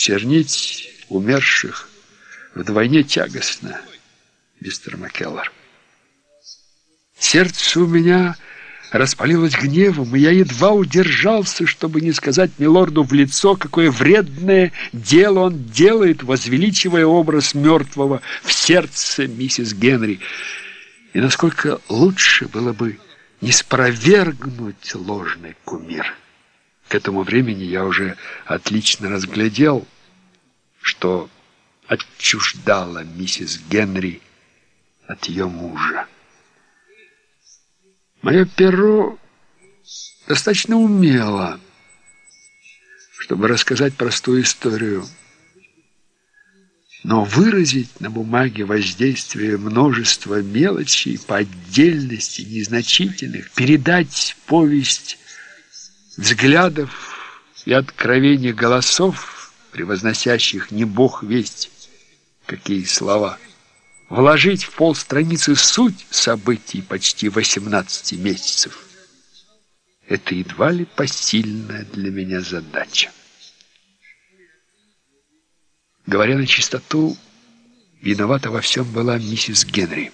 Чернить умерших вдвойне тягостно, мистер Маккеллар. Сердце у меня распалилось гневом, и я едва удержался, чтобы не сказать милорду в лицо, какое вредное дело он делает, возвеличивая образ мертвого в сердце миссис Генри, и насколько лучше было бы не спровергнуть ложный кумир. К этому времени я уже отлично разглядел, что отчуждала миссис Генри от ее мужа. Мое перо достаточно умело, чтобы рассказать простую историю, но выразить на бумаге воздействие множества мелочей по отдельности, незначительных, передать повесть взглядов и откровений голосов, превозносящих не бог весть какие слова, вложить в полстраницы суть событий почти 18 месяцев. Это едва ли посильная для меня задача. Говоря на чистоту, виновата во всем была миссис Генри.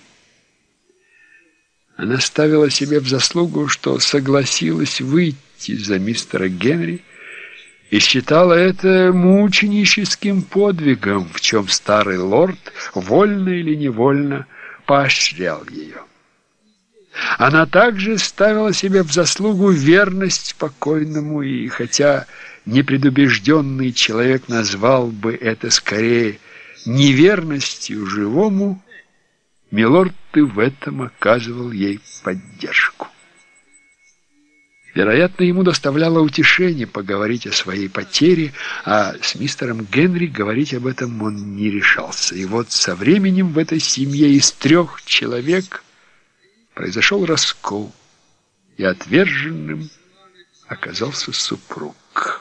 Она ставила себе в заслугу, что согласилась выйти за мистера Генри, и считала это мученическим подвигом, в чем старый лорд, вольно или невольно, поощрял ее. Она также ставила себе в заслугу верность покойному, и хотя непредубежденный человек назвал бы это скорее неверностью живому, милорд и в этом оказывал ей поддержку. Вероятно, ему доставляло утешение поговорить о своей потере, а с мистером Генри говорить об этом он не решался. И вот со временем в этой семье из 3 человек произошел раскол, и отверженным оказался супруг.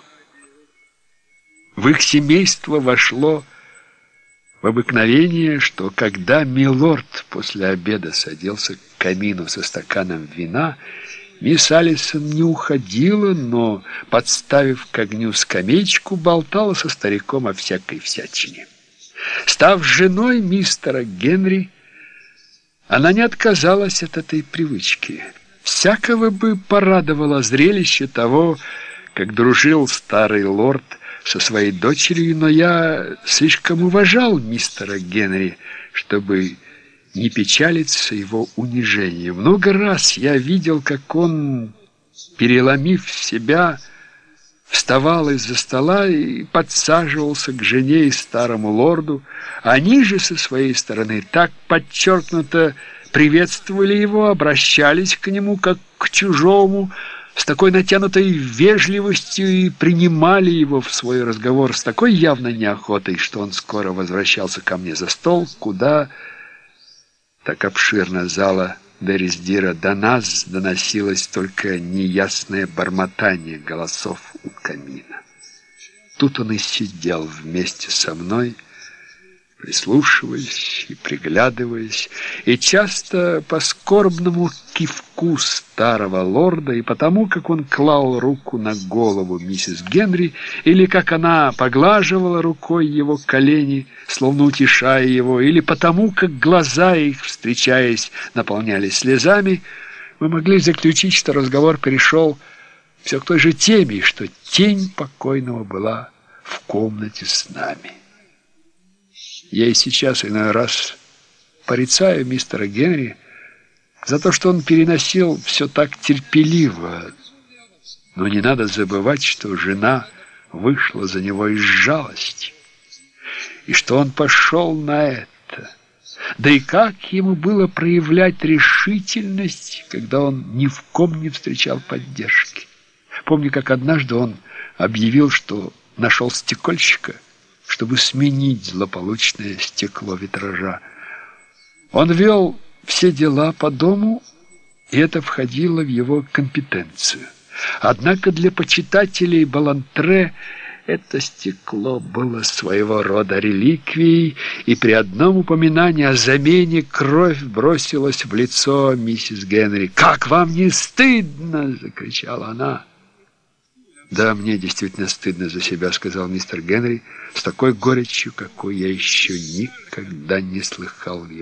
В их семейство вошло в обыкновение, что когда милорд после обеда садился к камину со стаканом вина, мисс Алисон не уходила, но, подставив к огню скамеечку, болтала со стариком о всякой всячине. Став женой мистера Генри, она не отказалась от этой привычки. Всякого бы порадовало зрелище того, как дружил старый лорд со своей дочерью, но я слишком уважал мистера Генри, чтобы не печалиться его унижением. Много раз я видел, как он, переломив себя, вставал из-за стола и подсаживался к жене и старому лорду. Они же со своей стороны так подчеркнуто приветствовали его, обращались к нему как к чужому, с такой натянутой вежливостью и принимали его в свой разговор с такой явной неохотой, что он скоро возвращался ко мне за стол, куда... Так обширна зала Берриздира, до нас доносилось только неясное бормотание голосов у камина. Тут он и сидел вместе со мной, прислушиваясь и приглядываясь, и часто по скорбному кивку старого лорда и потому, как он клал руку на голову миссис Генри, или как она поглаживала рукой его колени, словно утешая его, или потому, как глаза их, встречаясь, наполнялись слезами, мы могли заключить, что разговор перешел все к той же теме, что тень покойного была в комнате с нами. Я и сейчас иной раз порицаю мистера Генри за то, что он переносил все так терпеливо. Но не надо забывать, что жена вышла за него из жалости, и что он пошел на это. Да и как ему было проявлять решительность, когда он ни в ком не встречал поддержки? Помню, как однажды он объявил, что нашел стекольщика, чтобы сменить злополучное стекло витража. Он вел все дела по дому, и это входило в его компетенцию. Однако для почитателей Баллантре это стекло было своего рода реликвией, и при одном упоминании о замене кровь бросилась в лицо миссис Генри. «Как вам не стыдно!» — закричала она. «Да, мне действительно стыдно за себя», — сказал мистер Генри с такой горечью, какой я еще никогда не слыхал в его